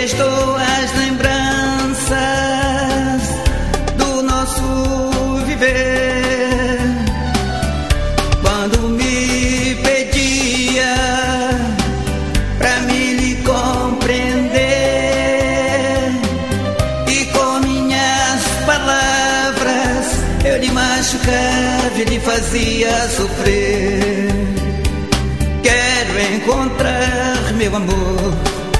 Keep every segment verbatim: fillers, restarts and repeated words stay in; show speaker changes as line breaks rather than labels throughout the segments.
restou as lembranças do nosso viver. Quando me pedia pra me lhe compreender, e com minhas palavras eu lhe machucava e lhe fazia sofrer. Quero encontrar meu amor,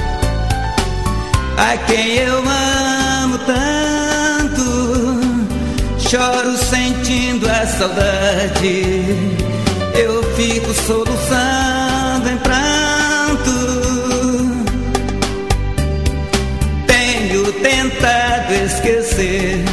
a quem eu amo tanto. Choro sentindo a saudade, eu fico soluçando em pranto. Tenho tentado esquecer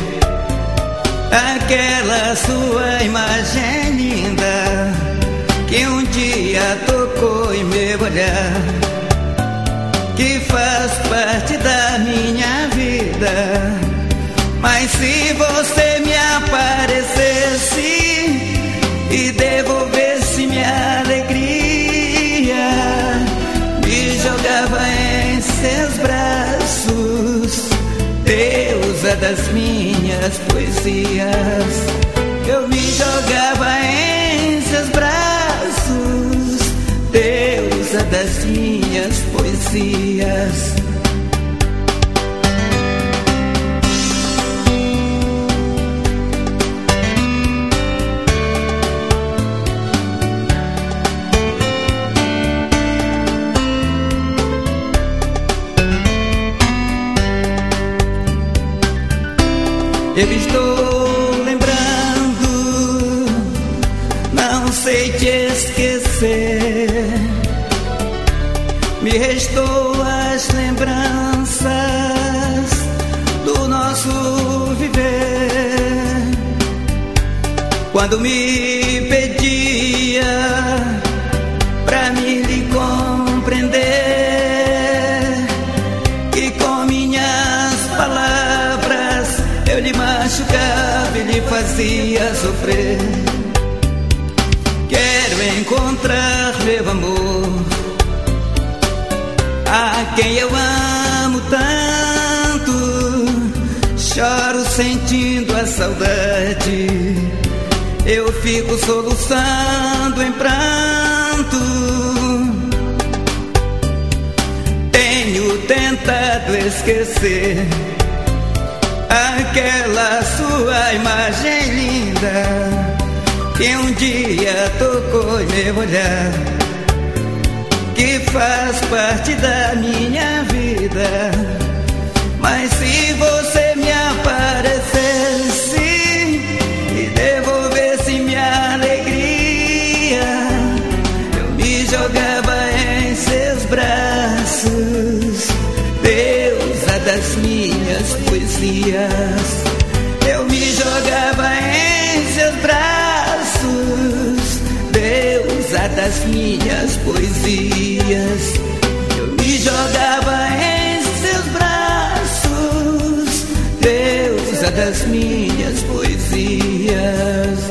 aquela sua imagem linda que um dia tocou em meu olhar, que faz parte da minha vida. Mas se você me aparecesse e devolvesse minha alegria, me jogava em seus braços, deusa das minhas poesias. Eu me jogava em seus braços, deusa das minhas poesias. Eu estou lembrando, não sei te esquecer. Me restou as lembranças do nosso viver. Quando me pedia pra me lhe compreender, e com minhas palavras eu lhe machucava e lhe fazia sofrer. Quero encontrar meu amor, a quem eu amo tanto. Choro sentindo a saudade, eu fico soluçando em pranto. Tenho tentado esquecer aquela sua imagem linda que um dia tocou em meu olhar, que faz parte da minha vida. Mas se você me aparecesse e devolvesse minha alegria, eu me jogava em seus braços, deusa das minhas poesias. Eu me jogava em seus braços, deusa das minhas poesias. Eu me jogava em seus braços, deusa das minhas poesias.